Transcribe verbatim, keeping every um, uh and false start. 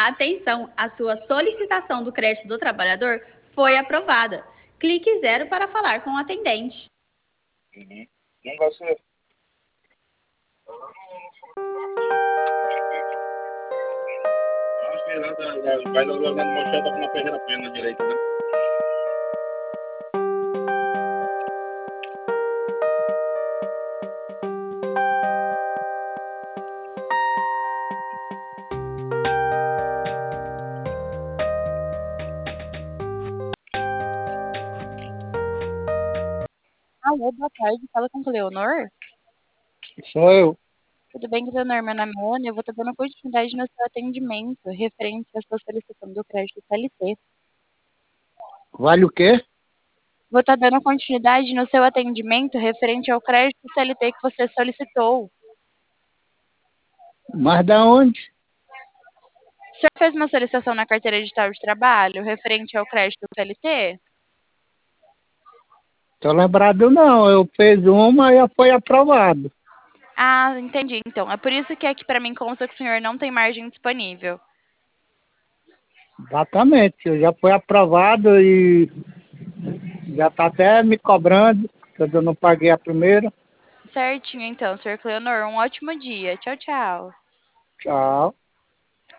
Atenção, a sua solicitação do crédito do trabalhador foi aprovada. Clique zero para falar com o atendente. Uhum. Não vai ser. Acho que lá da- da- vai lá olhando no chão, tá com uma perna plena direita, né? Alô, boa tarde. Fala com o Leonor. Sou eu. Tudo bem, Leonor? Meu nome é Ana. Eu vou estar dando continuidade no seu atendimento referente à sua solicitação do crédito C L T. Vale o quê? Vou estar dando continuidade no seu atendimento referente ao crédito C L T que você solicitou. Mas da onde? O senhor fez uma solicitação na carteira digital de trabalho referente ao crédito C L T? Tô lembrado não, eu fiz uma e já foi aprovado. Ah, entendi. Então, é por isso que aqui para mim consta que o senhor não tem margem disponível. Exatamente, eu já foi aprovado e já tá até me cobrando, que eu não paguei a primeira. Certinho, então, senhor Leonor. Um ótimo dia. Tchau, tchau. Tchau.